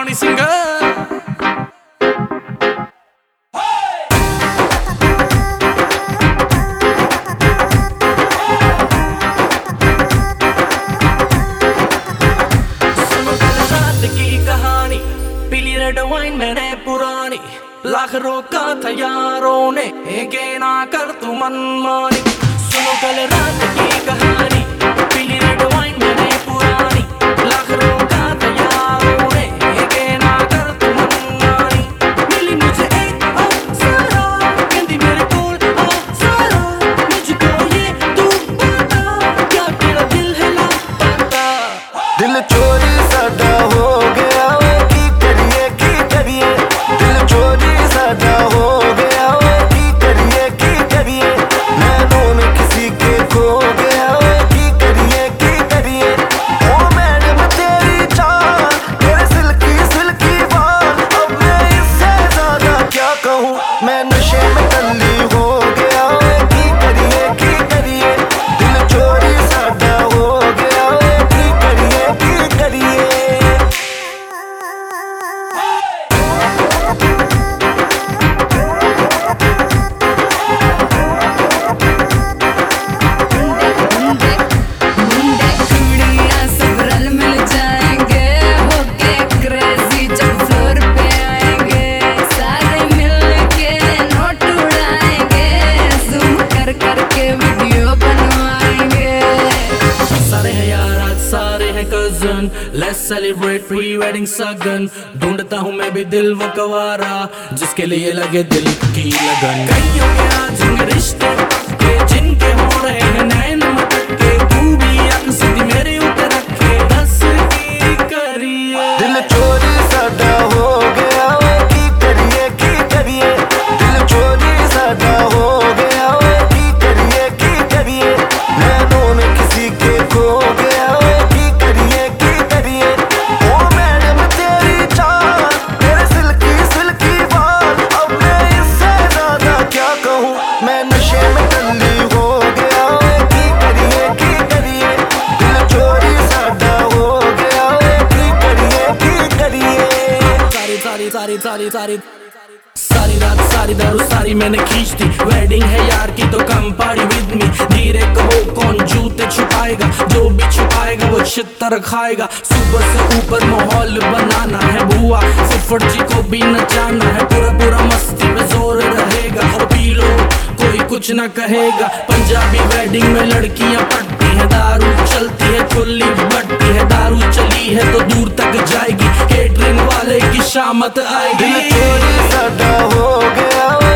कहानी सिंगर। पीली red wine मैंने पुरानी, लाख रोका था यारों ने, के ना कर तू मनमानी। सुनो कल रात की कहानी, पीली रेड वाइन मैंने पुरानी, लाख रोका था यारों ने, के ना कर तू मनमानी। मिली मुझे एक अप्सरा, कहती मेरे कोल आ सारा, मुझको ये तू बता, क्या तेरा दिल है लापता। दिल चोरी साडा हो गया, मैं नशे में टल्ली हो गया, की करिए दिल चोरी साडा हो गया, की करिए Let's celebrate pre-wedding सगन। ढूंढता हूँ मैं भी दिल वो कवारा, जिसके लिए लगे दिल की लगन। कईयों के आज रिश्ते पक्के, जिनके हो रहे हैं नैन मटके, तू भी अक्सर मेरे ऊपर रखे, दस की करिए। दिल चोरी साडा हो गया, की करिए दिल चोरी साडा हो गया, की करिए नैनों में किसी के खो गया, मैं नशे में टल्ली हो गया, की करिए दिल चोरी साडा हो गया, की करिए। सारी रात सारी दारू सारी मैंने खींच दी, वेडिंग है यार की तो कम पार्टी विद मी। धीरे कहो कौन जूते छुपाएगा, जो भी छुपाएगा वो छितर खाएगा। सुबह से ऊपर माहौल बनाना है, बुआ फुफड़ जी को भी नचाना है, पूरा मस्ती में जोर रहेगा। और पी लो कोई कुछ ना कहेगा, पंजाबी वेडिंग में लड़कियां पटती हैं, दारू चलती है खुली बटती है, दारू चली है तो दूर तक जाएगी, केटरिंग वाले की शामत आएगी। दिल चोरी साडा हो गया।